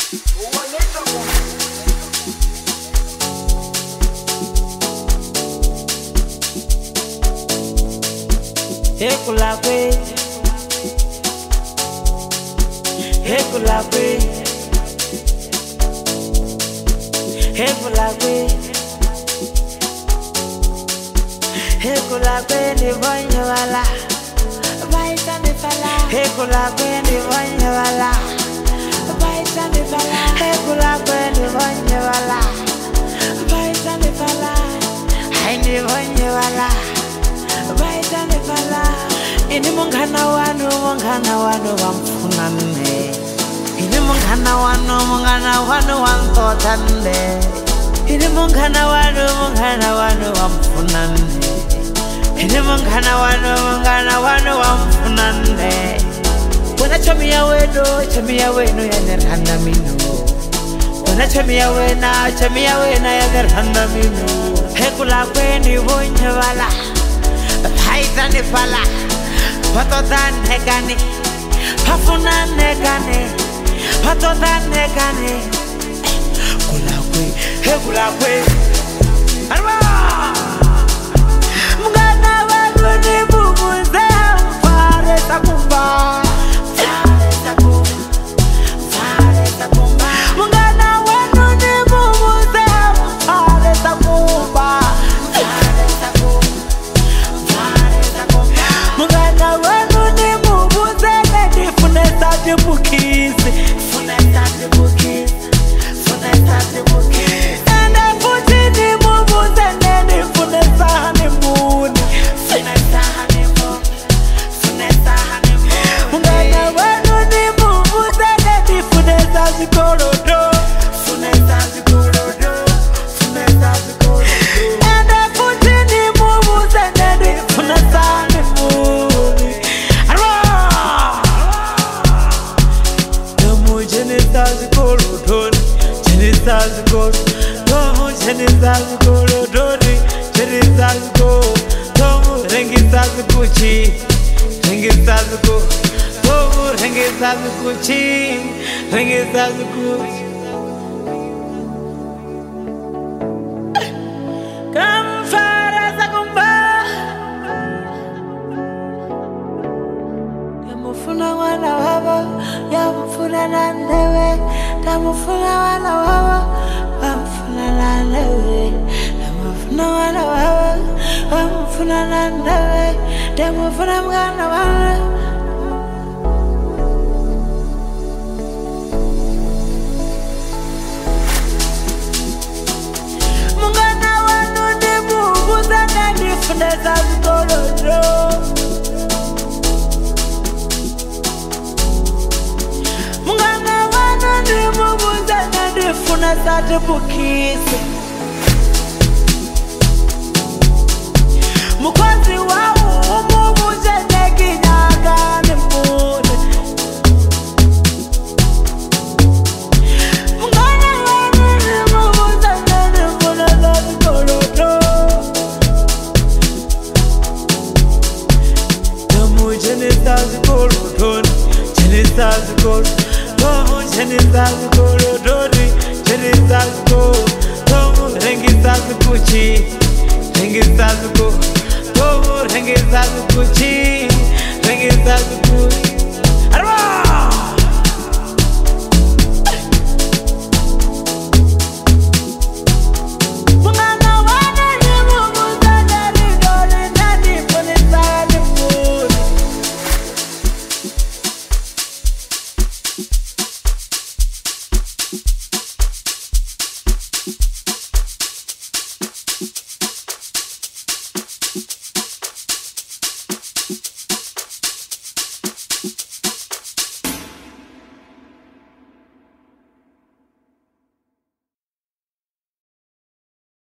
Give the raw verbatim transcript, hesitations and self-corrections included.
Hekulakwe, Hekulakwe, Hekulakwe, Hekulakwe ni bonye wala, baita ni fala. Hekulakwe ni bonye wala, baita ni fala. Hekulakwe ni bonye wala, baita ni fala. Hai ni bonye wala. Baita ni fala. Ini mungana wanu, mungana wanu wamfunane. Ini mungana wanu, mungana wanu wamtotande. Ini mungana wanu, mungana wanu wamfunane. Ini mungana wanu, mungana wanu wamfunane. Wana chamia wedo, chamia weno ya nerhanda minu. Wana chamia wena, chamia wena ya nerhanda minu. Hekulakwe ni bonye wala. Baita ni fala, patotan negane, pafuna negane, patotan negane. Kulakwe, he kulakwe, arwa. Mungana wanu ni bubuze, fare takumba, fare takumba, fare takumba. Mungana wanu ni bubuze, fare takumba. Mungana wanu ni mubuze nedi funeta jibukisi, funeta jibukisi, funeta jibukisi. Ende fuji ni mubuze nedi funeta hanimuni, funeta hanimuni, funeta hanimuni. Mungana wanu ni mubuze nedi funeta jikorodo, funeta jikorodo, funeta jikorodo. Ende fuji ni mubuze nedi funeta hanimuni. Genesis Gorodon, Genesis Gold, Tomu Genesis Gorodon, Genesis Gold, Tomu Rengisas Gucci, Rengisas Gold, Tomu Rengisas Gucci, Rengisas Gucci. Come fara sakumba, Yamufuna wana waba. Yamufuna nandewe, tamufuna wana wawa, wamufuna nandewe, tamufuna wana wawa, wamufuna nandewe, tamufuna mwana wana. Mungana wanu ni bubuza nedi funeta zikolodo. Mungana wanu ni mubuze nedi funeta jibukisi. Mukwazi wawu umubuze negi nyaga ni mune. Mungana wanu ni mubuze nedi funeta jikolodo. Tomu Genesis Gorodon, Genesis Gold. Tomu Genesis Gorodon, Genesis Gold. Tomu Rengisas Gucci, Rengisas Gold. Tomu Rengisas Gucci, Rengisas Gucci. Arwa!